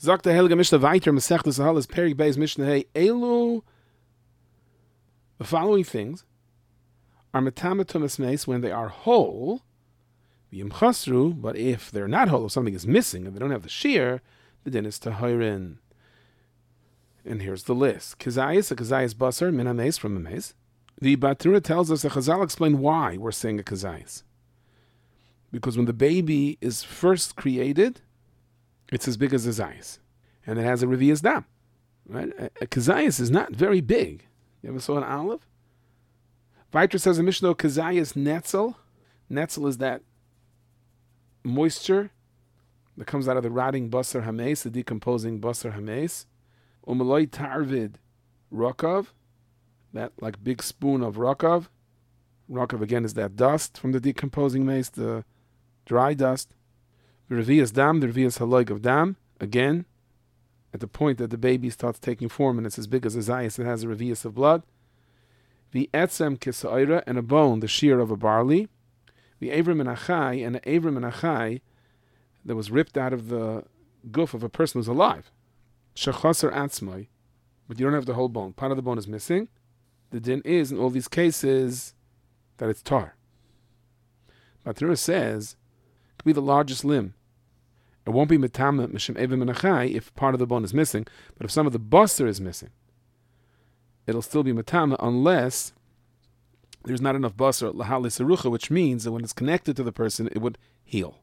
Sagt der Heilige Mishnah weiter, Masechtas Halas, Perik Beis Mishnah Hey, Elu, the following things are metamatum meis when they are whole, v'yim chasru, but if they're not whole, if something is missing, and they don't have the shear, the din is tahirin. And here's the list. Kazayas, a kazayas basar, min ha-meis, from the meis. The Batura tells us, the Chazal explain why we're saying a kazayas. Because when the baby is first created, it's as big as a zayas. And it has a revi'as dam. Right? A kazayas is not very big. You ever saw an olive? Viter says in Mishnah, kazayas netzel. Netzel is that moisture that comes out of the rotting basar hames, the decomposing basar hames. Umaloi tarvid rakav, that like big spoon of rakav. Rakav again is that dust from the decomposing mace, the dry dust. The revi'as dam, the revi'as haloig of dam, again, at the point that the baby starts taking form and it's as big as a zayas, it has a revi'as of blood. The etzem kisa'ira, and a bone, the shear of a barley. The avrim and achai, and the avrim and achai that was ripped out of the goof of a person who's alive. Shechaser atzmai, but you don't have the whole bone. Part of the bone is missing. The din is, in all these cases, that it's tar. Batura says, it could be the largest limb. It won't be metama mishem avim and achai if part of the bone is missing, but if some of the basar is missing, it'll still be metama unless there's not enough basar lahali serucha, which means that when it's connected to the person, it would heal.